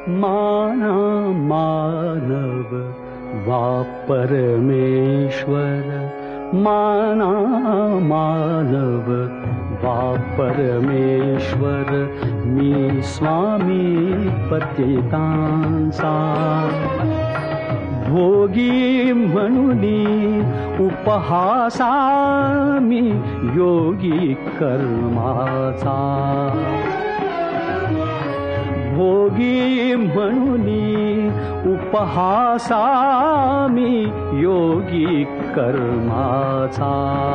माना मानव वा परमेश्वर, माना मानव वा परमेश्वर, मी स्वामी पतितांचा भोगी म्हणूनी उपहासा मी योगी कर्माचा, भोगी म्हणूनी उपहासा मी योगी कर्माचा,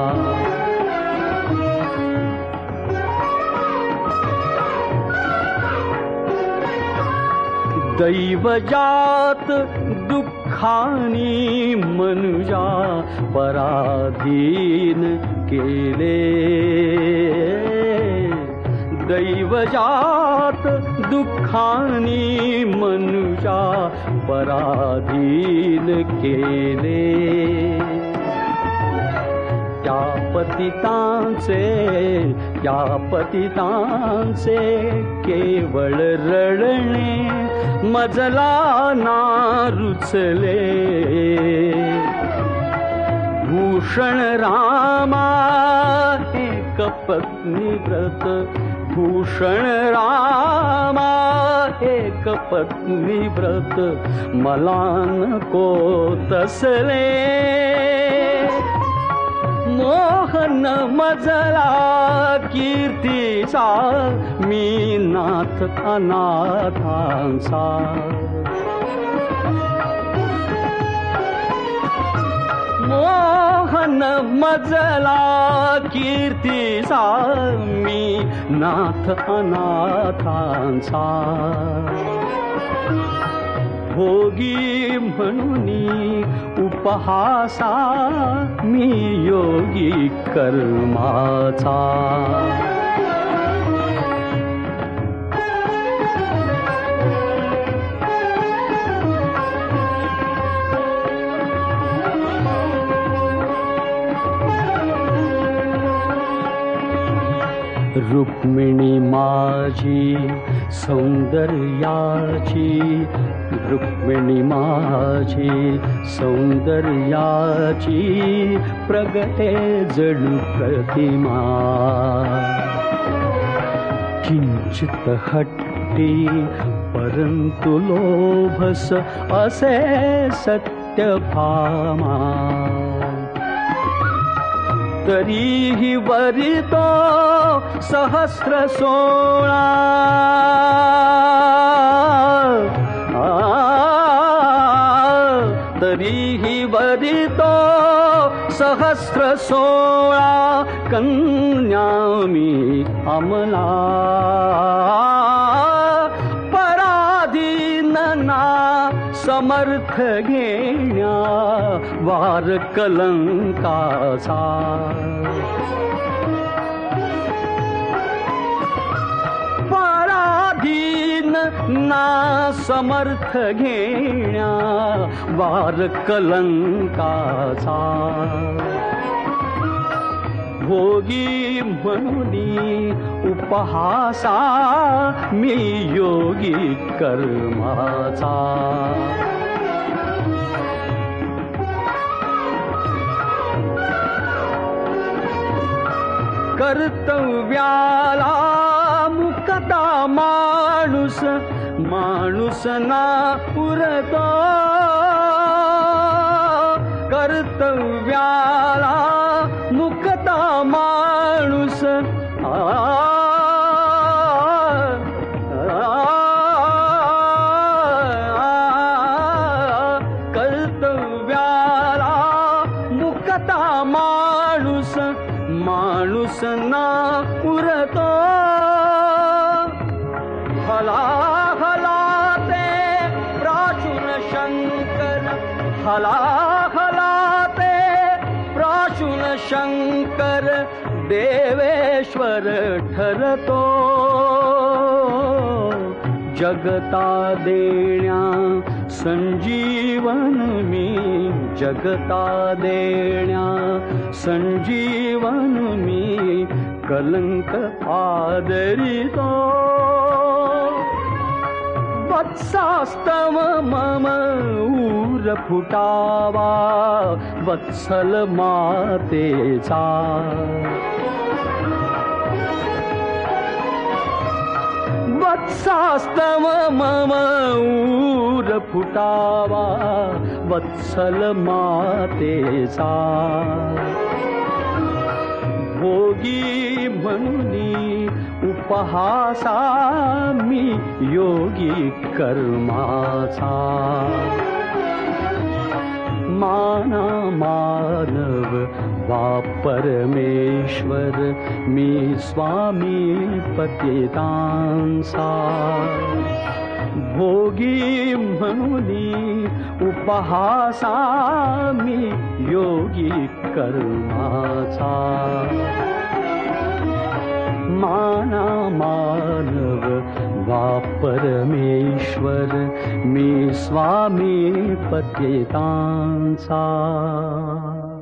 दैवजात दुःखानी मनुजा पराधीन केले, दैवजात दुःखानी मनुजा पराधीन केले, त्या पतितांचे केवळ रडणे मजला ना रुचले, भूषण रामा एक पत्नी व्रत, भूषण रामा एक पत्नी व्रत, मला नको तसले, मोहन मजला कीर्तीचा मी नाथ अनाथांचा, मोहन मजला कीर्तीचा मी नाथ अनाथांचा, भोगी म्हणूनी उपहासा मी योगी कर्माचा, रुक्मिणी माझी सौंदर्याची, रुक्मिणी माझी सौंदर्याची प्रगटे जणू प्रतिमा, किंचित हट्टी परंतु लोभस असे सत्यभामा, तरीही वरितो सहस्र 16, तरीही वरितो सहस्र 16 कन्या मी अमला, पराधीन ना समर्थ घेण्या वार कलंकाचा, पराधीन ना समर्थ घेण्या वार कलंकाचा, भोगी म्हणूनी उपहासा मी योगी कर्माचा, कर्तव्याला मुकता माणूस, माणूस ना पुरतो, कर्तव्याला मुकता माणूस, कर्तव्याला मुकता माणूस, माणूस ना पुरतो, हलाहलाते प्राचुन शंकर, हलाहलाते प्राचुन शंकर देवेश्वर ठरतो, जगता देण्या संजीवन मी, जगता देण्या संजीवन मी कलंक आदरितो, वत्सास्तव मम ऊर फुटावा वत्सल मातेचा वत्सास्तव मम ऊर फुटावा वत्सल मातेचा भोगी म्हणूनी उपहासा मी योगी कर्माचा माना मानव वा परमेश्वर मी स्वामी पतितांसा भोगी म्हणूनी उपहासा मी योगी कर्माचा माना मानव वा परमेश्वर मी स्वामी पतितांचा